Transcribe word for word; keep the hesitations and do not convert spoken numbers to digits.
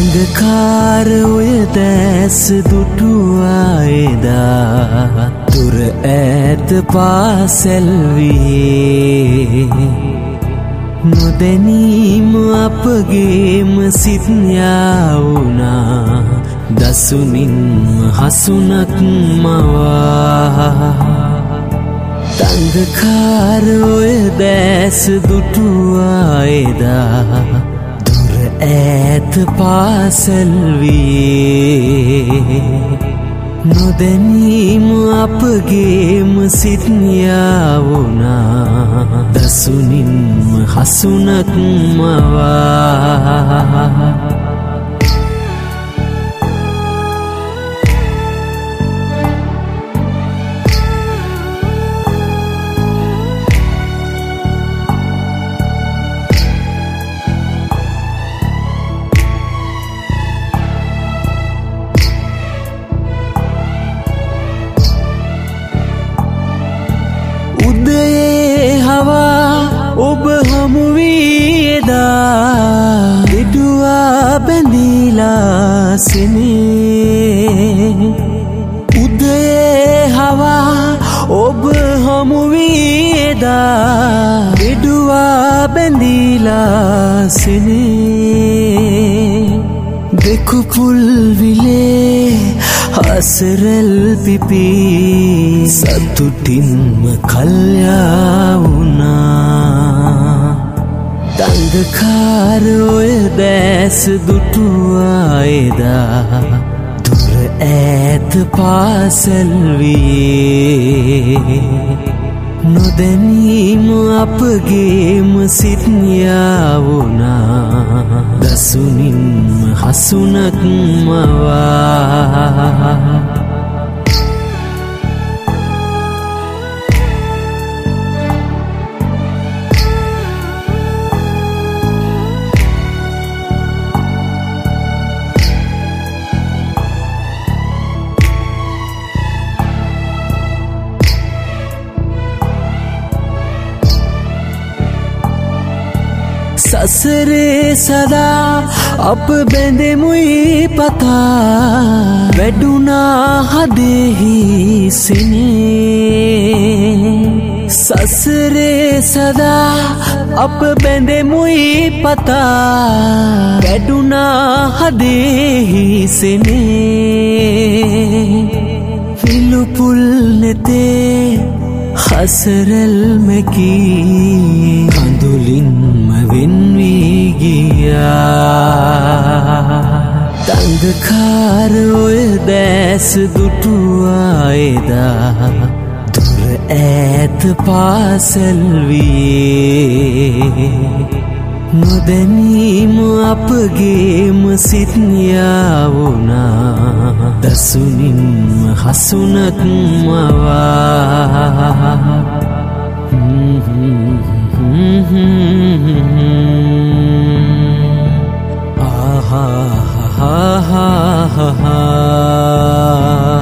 अंधकार ඔය දැස් දුටුවා එදා දුර ඈත පාසැල් වියේ නොදැනීම අපගේම සිත් යාවුනා දසුනින්ම හසුනක් මවා अंधकार ඔය දැස් දුටුවා එදා දුර ඈත පාසැල් වියේ නොදැනීම අපගේම සිත් යාවුනා දසුනින්ම හසුනක් මවා උදයේ හවා ඔබ හමු වී එදා දෙඩුවා බැඳීලා සෙනේ උදයේ හවා ඔබ හමු වී එදා දෙඩුවා බැඳීලා සෙනේ දෙකුපුල් විලේ හසරල් පිපි සතුටින්ම කල්යාවුනා දංගකාර ඔය දැස් දුටුවා එදා දුර ඈත පාසැල් වියේ නොදැනීම අපගේම සිත් යාවුනා දසුනින්ම හසුනක් මවා සසරේ සදා අප බැඳෙමුයි පතා වැඩුණා හදෙහි සිනේ සසරේ සදා අප බැඳෙමුයි පතා වැඩුණා හදෙහි සිනේ විලුපුල් නෙතේ හසරල් මැකී කඳුලින්ම වෙන්වී ගියා දංගකාර ඔය දැස් දුටුවා එදා දුර ඈත පාසැල් වියේ නොදැනීම අපගේම සිත් යාවුනා දසුනින්ම හසුනක් මවා ආහා